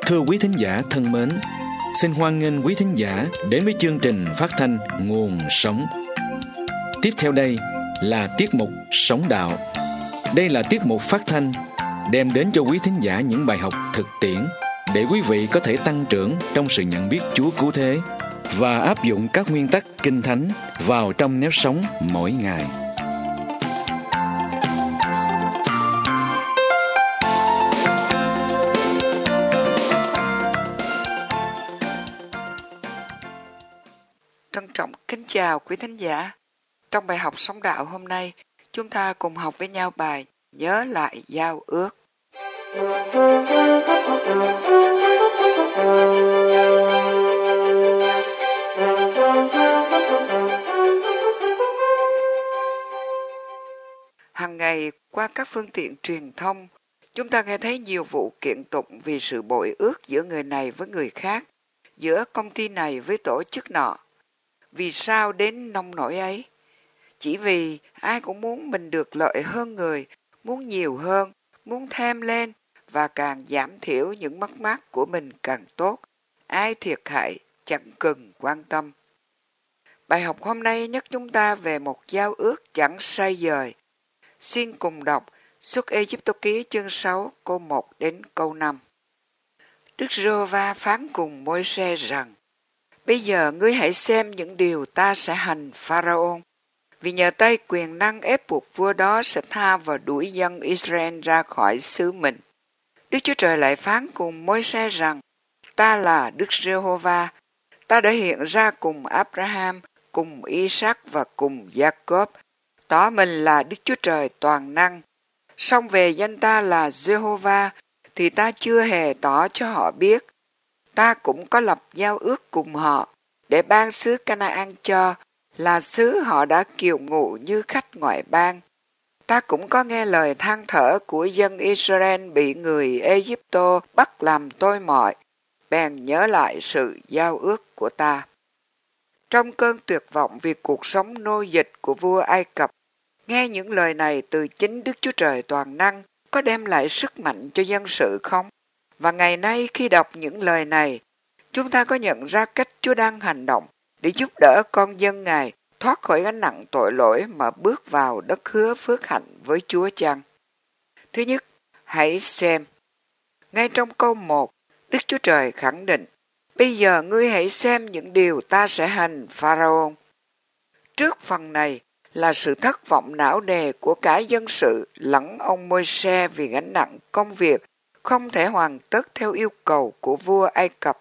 Thưa quý thính giả thân mến, xin hoan nghênh quý thính giả đến với chương trình phát thanh Nguồn Sống. Tiếp theo đây là tiết mục Sống Đạo. Đây là tiết mục phát thanh đem đến cho quý thính giả những bài học thực tiễn để quý vị có thể tăng trưởng trong sự nhận biết Chúa cứu thế và áp dụng các nguyên tắc Kinh Thánh vào trong nếp sống mỗi ngày. Trân trọng kính chào quý thính giả. Trong bài học Sống Đạo hôm nay, chúng ta cùng học với nhau bài Nhớ lại giao ước. Hàng ngày qua các phương tiện truyền thông, chúng ta nghe thấy nhiều vụ kiện tụng vì sự bội ước giữa người này với người khác, giữa công ty này với tổ chức nọ. Vì sao đến nông nổi ấy? Chỉ vì ai cũng muốn mình được lợi hơn người, muốn nhiều hơn, muốn thêm lên và càng giảm thiểu những mất mát của mình càng tốt. Ai thiệt hại chẳng cần quan tâm. Bài học hôm nay nhắc chúng ta về một giao ước chẳng sai dời. Xin cùng đọc Xuất Ê-díp-tô ký chương 6 câu 1 đến câu 5. Đức Giê-hô-va phán cùng Môi-se rằng: Bây giờ ngươi hãy xem những điều ta sẽ hành Pharaon, vì nhờ tay quyền năng ép buộc vua đó sẽ tha và đuổi dân Israel ra khỏi xứ mình. Đức Chúa Trời lại phán cùng Môi-se rằng: Ta là Đức Giê-hô-va, ta đã hiện ra cùng Abraham, cùng Isaac và cùng Gia-cốp, tỏ mình là Đức Chúa Trời toàn năng. Song về danh ta là Giê-hô-va thì ta chưa hề tỏ cho họ biết. Ta cũng có lập giao ước cùng họ để ban xứ Ca-na-an cho, là xứ họ đã kiều ngụ như khách ngoại bang. Ta cũng có nghe lời than thở của dân Israel bị người Ê-díp-tô bắt làm tôi mọi, bèn nhớ lại sự giao ước của ta. Trong cơn tuyệt vọng vì cuộc sống nô dịch của vua Ai Cập, nghe những lời này từ chính Đức Chúa Trời toàn năng có đem lại sức mạnh cho dân sự không? Và ngày nay khi đọc những lời này, chúng ta có nhận ra cách Chúa đang hành động để giúp đỡ con dân Ngài thoát khỏi gánh nặng tội lỗi mà bước vào đất hứa phước hạnh với Chúa chăng? Thứ nhất, hãy xem. Ngay trong câu 1, Đức Chúa Trời khẳng định: Bây giờ ngươi hãy xem những điều ta sẽ hành Pharaon. Trước phần này là sự thất vọng não nề của cả dân sự lẫn ông Môi-se vì gánh nặng công việc không thể hoàn tất theo yêu cầu của vua Ai Cập.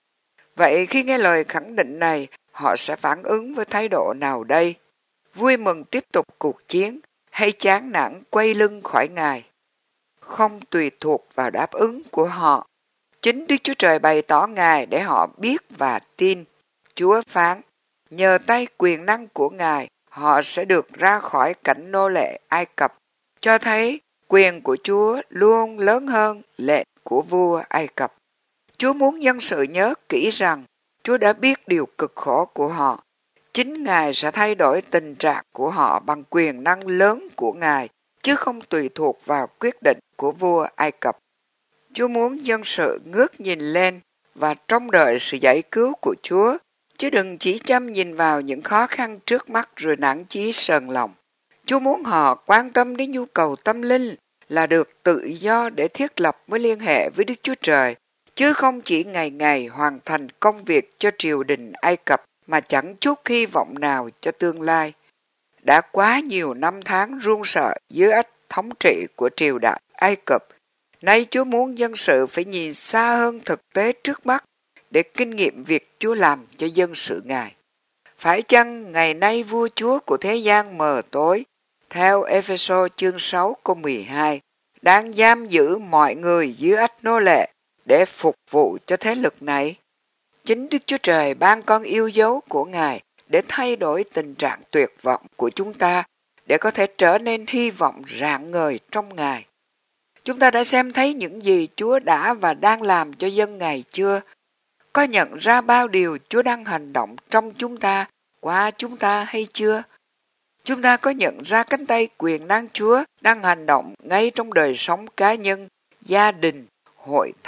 Vậy khi nghe lời khẳng định này, họ sẽ phản ứng với thái độ nào đây? Vui mừng tiếp tục cuộc chiến hay chán nản quay lưng khỏi Ngài? Không tùy thuộc vào đáp ứng của họ. Chính Đức Chúa Trời bày tỏ Ngài để họ biết và tin. Chúa phán: Nhờ tay quyền năng của Ngài, họ sẽ được ra khỏi cảnh nô lệ Ai Cập, cho thấy quyền của Chúa luôn lớn hơn lệnh của vua Ai Cập. Chúa muốn dân sự nhớ kỹ rằng Chúa đã biết điều cực khổ của họ. Chính Ngài sẽ thay đổi tình trạng của họ bằng quyền năng lớn của Ngài, chứ không tùy thuộc vào quyết định của vua Ai Cập. Chúa muốn dân sự ngước nhìn lên và trông đợi sự giải cứu của Chúa, chứ đừng chỉ chăm nhìn vào những khó khăn trước mắt rồi nản chí sờn lòng. Chúa muốn họ quan tâm đến nhu cầu tâm linh là được tự do để thiết lập mối liên hệ với Đức Chúa Trời, chứ không chỉ ngày ngày hoàn thành công việc cho triều đình Ai Cập mà chẳng chút hy vọng nào cho tương lai. Đã quá nhiều năm tháng run sợ dưới ách thống trị của triều đại Ai Cập, nay Chúa muốn dân sự phải nhìn xa hơn thực tế trước mắt để kinh nghiệm việc Chúa làm cho dân sự Ngài. Phải chăng ngày nay vua chúa của thế gian mờ tối, theo Ê-phê-sô chương 6 câu 12, đang giam giữ mọi người dưới ách nô lệ để phục vụ cho thế lực này? Chính Đức Chúa Trời ban con yêu dấu của Ngài để thay đổi tình trạng tuyệt vọng của chúng ta, để có thể trở nên hy vọng rạng ngời trong Ngài. Chúng ta đã xem thấy những gì Chúa đã và đang làm cho dân Ngài chưa? Có nhận ra bao điều Chúa đang hành động trong chúng ta, qua chúng ta hay chưa? Chúng ta có nhận ra cánh tay quyền năng Chúa đang hành động ngay trong đời sống cá nhân, gia đình, hội thánh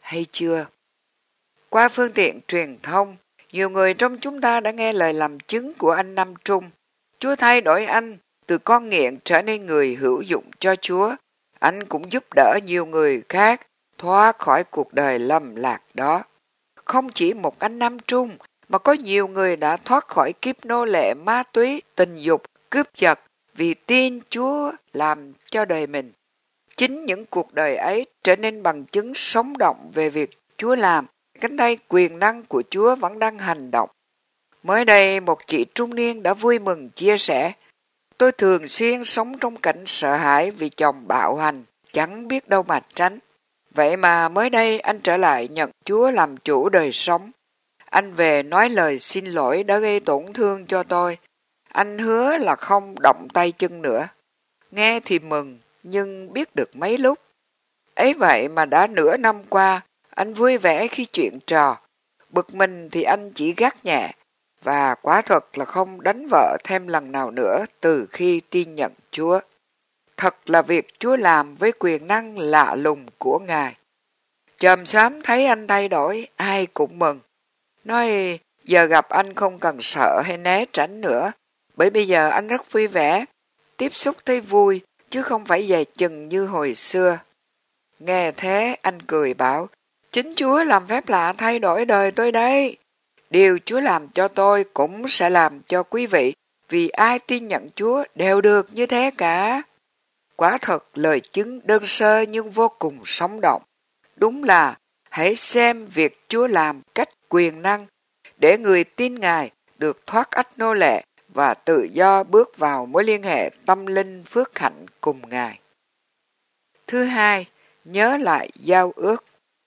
hay chưa? Qua phương tiện truyền thông, nhiều người trong chúng ta đã nghe lời làm chứng của anh Nam Trung. Chúa thay đổi anh từ con nghiện trở nên người hữu dụng cho Chúa. Anh cũng giúp đỡ nhiều người khác thoát khỏi cuộc đời lầm lạc đó. Không chỉ một anh Nam Trung, mà có nhiều người đã thoát khỏi kiếp nô lệ ma túy, tình dục, cướp giật vì tin Chúa làm cho đời mình. Chính những cuộc đời ấy trở nên bằng chứng sống động về việc Chúa làm. Cánh tay quyền năng của Chúa vẫn đang hành động. Mới đây, một chị trung niên đã vui mừng chia sẻ: tôi thường xuyên sống trong cảnh sợ hãi vì chồng bạo hành, chẳng biết đâu mà tránh. Vậy mà mới đây anh trở lại nhận Chúa làm chủ đời sống. Anh về nói lời xin lỗi đã gây tổn thương cho tôi. Anh hứa là không động tay chân nữa. Nghe thì mừng, nhưng biết được mấy lúc. Ấy vậy mà đã nửa năm qua, anh vui vẻ khi chuyện trò. Bực mình thì anh chỉ gác nhẹ, và quả thật là không đánh vợ thêm lần nào nữa từ khi tin nhận Chúa. Thật là việc Chúa làm với quyền năng lạ lùng của Ngài. Chòm xóm thấy anh thay đổi, ai cũng mừng. Nói giờ gặp anh không cần sợ hay né tránh nữa, bởi bây giờ anh rất vui vẻ, tiếp xúc thấy vui, chứ không phải dè chừng như hồi xưa. Nghe thế anh cười bảo: chính Chúa làm phép lạ thay đổi đời tôi đấy. Điều Chúa làm cho tôi cũng sẽ làm cho quý vị, vì ai tin nhận Chúa đều được như thế cả. Quả thật lời chứng đơn sơ nhưng vô cùng sống động. Đúng là hãy xem việc Chúa làm cách quyền năng để người tin Ngài được thoát ách nô lệ và tự do bước vào mối liên hệ tâm linh phước hạnh cùng Ngài. Thứ hai, nhớ lại giao ước.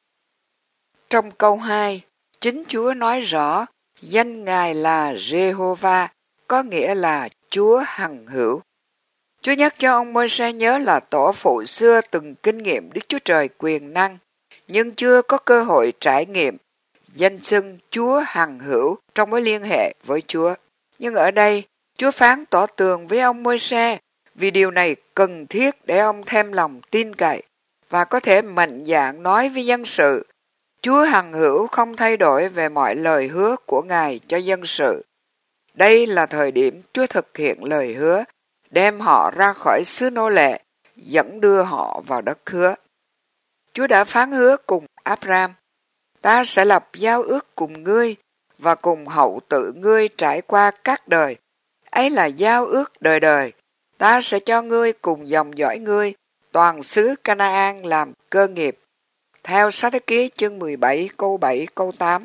Trong câu 2, chính Chúa nói rõ danh Ngài là Jehovah, có nghĩa là Chúa hằng hữu. Chúa nhắc cho ông Môi-se nhớ là tổ phụ xưa từng kinh nghiệm Đức Chúa Trời quyền năng, nhưng chưa có cơ hội trải nghiệm danh xưng Chúa hằng hữu trong mối liên hệ với Chúa. Nhưng ở đây, Chúa phán tỏ tường với ông Môi-se vì điều này cần thiết để ông thêm lòng tin cậy và có thể mạnh dạn nói với dân sự. Chúa hằng hữu không thay đổi về mọi lời hứa của Ngài cho dân sự. Đây là thời điểm Chúa thực hiện lời hứa, đem họ ra khỏi xứ nô lệ, dẫn đưa họ vào đất hứa. Chúa đã phán hứa cùng Abraham: ta sẽ lập giao ước cùng ngươi và cùng hậu tự ngươi trải qua các đời. Ấy là giao ước đời đời. Ta sẽ cho ngươi cùng dòng dõi ngươi toàn xứ Canaan làm cơ nghiệp. Theo Sách Thế Ký chương 17 câu 7 câu 8.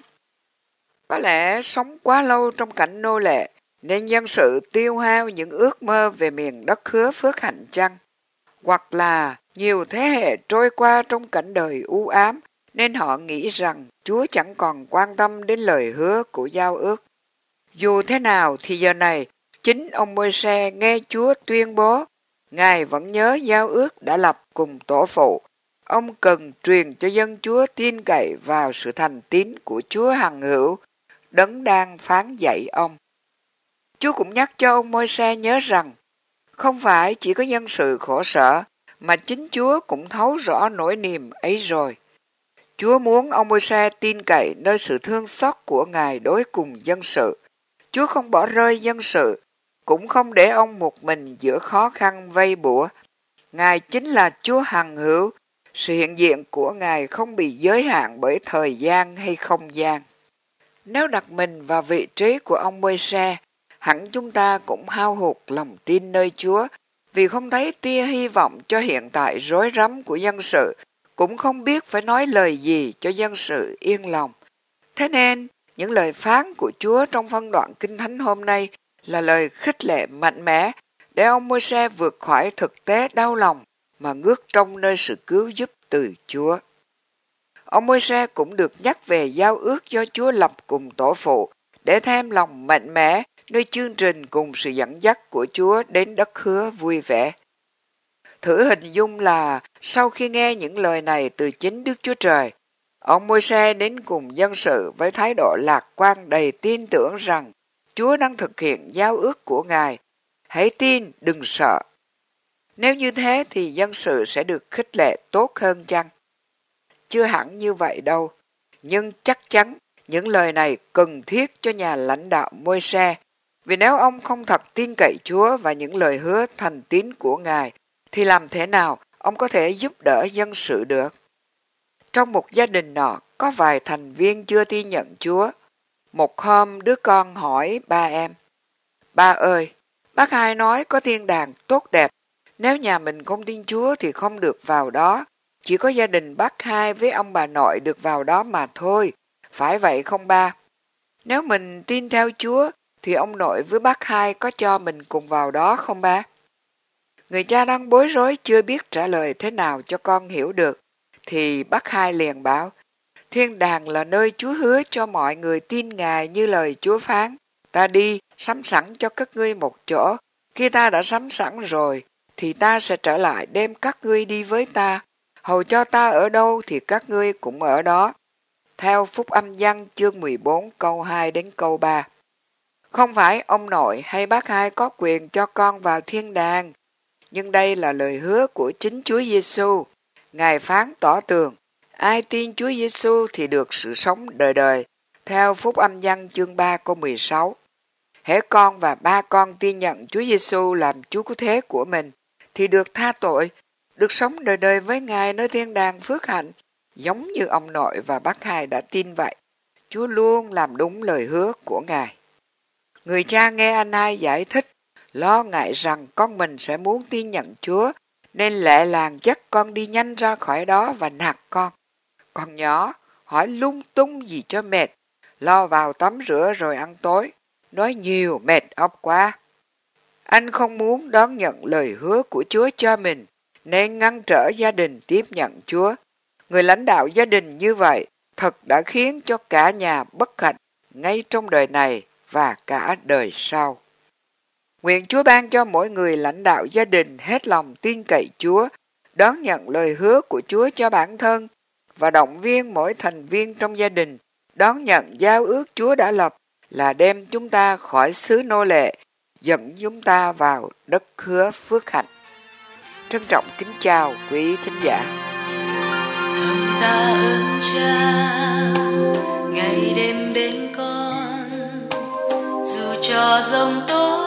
Có lẽ sống quá lâu trong cảnh nô lệ nên dân sự tiêu hao những ước mơ về miền đất hứa phước hạnh chăng? Hoặc là nhiều thế hệ trôi qua trong cảnh đời u ám nên họ nghĩ rằng Chúa chẳng còn quan tâm đến lời hứa của giao ước. Dù thế nào thì giờ này, chính ông Môi-se nghe Chúa tuyên bố Ngài vẫn nhớ giao ước đã lập cùng tổ phụ. Ông cần truyền cho dân Chúa tin cậy vào sự thành tín của Chúa hằng hữu, đấng đang phán dạy ông. Chúa cũng nhắc cho ông Môi-se nhớ rằng không phải chỉ có dân sự khổ sở, mà chính Chúa cũng thấu rõ nỗi niềm ấy rồi. Chúa muốn ông Môi-se tin cậy nơi sự thương xót của Ngài đối cùng dân sự. Chúa không bỏ rơi dân sự, cũng không để ông một mình giữa khó khăn vây bủa. Ngài chính là Chúa hằng hữu, sự hiện diện của Ngài không bị giới hạn bởi thời gian hay không gian. Nếu đặt mình vào vị trí của ông Môi-se, hẳn chúng ta cũng hao hụt lòng tin nơi Chúa, vì không thấy tia hy vọng cho hiện tại rối rắm của dân sự, cũng không biết phải nói lời gì cho dân sự yên lòng. Thế nên, những lời phán của Chúa trong phân đoạn Kinh Thánh hôm nay là lời khích lệ mạnh mẽ để ông Môi-se vượt khỏi thực tế đau lòng mà ngước trông nơi sự cứu giúp từ Chúa. Ông Môi-se cũng được nhắc về giao ước do Chúa lập cùng tổ phụ để thêm lòng mạnh mẽ nơi chương trình cùng sự dẫn dắt của Chúa đến đất hứa vui vẻ. Thử hình dung là sau khi nghe những lời này từ chính Đức Chúa Trời, ông Môi-se đến cùng dân sự với thái độ lạc quan đầy tin tưởng rằng Chúa đang thực hiện giao ước của Ngài. Hãy tin, đừng sợ. Nếu như thế thì dân sự sẽ được khích lệ tốt hơn chăng? chưa hẳn như vậy đâu. Nhưng chắc chắn những lời này cần thiết cho nhà lãnh đạo Môi-se, vì nếu ông không thật tin cậy Chúa và những lời hứa thành tín của Ngài, thì làm thế nào ông có thể giúp đỡ dân sự được? Trong một gia đình nọ, có vài thành viên chưa tin nhận Chúa. Một hôm, đứa con hỏi ba em, ba ơi, bác hai nói có thiên đàng tốt đẹp, nếu nhà mình không tin Chúa thì không được vào đó, chỉ có gia đình bác hai với ông bà nội được vào đó mà thôi, phải vậy không ba? Nếu mình tin theo Chúa, thì ông nội với bác hai có cho mình cùng vào đó không ba? Người cha đang bối rối chưa biết trả lời thế nào cho con hiểu được, thì bác hai liền bảo, thiên đàng là nơi Chúa hứa cho mọi người tin Ngài như lời Chúa phán. Ta đi, sắm sẵn cho các ngươi một chỗ. Khi ta đã sắm sẵn rồi, thì ta sẽ trở lại đem các ngươi đi với ta. Hầu cho ta ở đâu thì các ngươi cũng ở đó. Theo Phúc Âm Giăng chương 14 câu 2 đến câu 3. Không phải ông nội hay bác hai có quyền cho con vào thiên đàng, nhưng đây là lời hứa của chính Chúa Giêsu. Ngài phán tỏ tường, ai tin Chúa Giêsu thì được sự sống đời đời. Theo Phúc Âm Giăng chương 3 câu 16. Hễ con và ba con tin nhận Chúa Giêsu làm Chúa cứu thế của mình, thì được tha tội, được sống đời đời với Ngài nơi thiên đàng phước hạnh, giống như ông nội và bác hai đã tin vậy. Chúa luôn làm đúng lời hứa của Ngài. Người cha nghe anh hai giải thích, lo ngại rằng con mình sẽ muốn tin nhận Chúa, nên lẹ làng dắt con đi nhanh ra khỏi đó và nạt con. Con nhỏ, hỏi lung tung gì cho mệt, lo vào tắm rửa rồi ăn tối, nói nhiều mệt óc quá. Anh không muốn đón nhận lời hứa của Chúa cho mình, nên ngăn trở gia đình tiếp nhận Chúa. Người lãnh đạo gia đình như vậy thật đã khiến cho cả nhà bất hạnh ngay trong đời này và cả đời sau. Nguyện Chúa ban cho mỗi người lãnh đạo gia đình hết lòng tin cậy Chúa, đón nhận lời hứa của Chúa cho bản thân và động viên mỗi thành viên trong gia đình đón nhận giao ước Chúa đã lập là đem chúng ta khỏi xứ nô lệ, dẫn chúng ta vào đất hứa phước hạnh. Trân trọng kính chào quý thính giả. Hằng ta ơn Cha, ngày đêm bên con, dù cho giông tố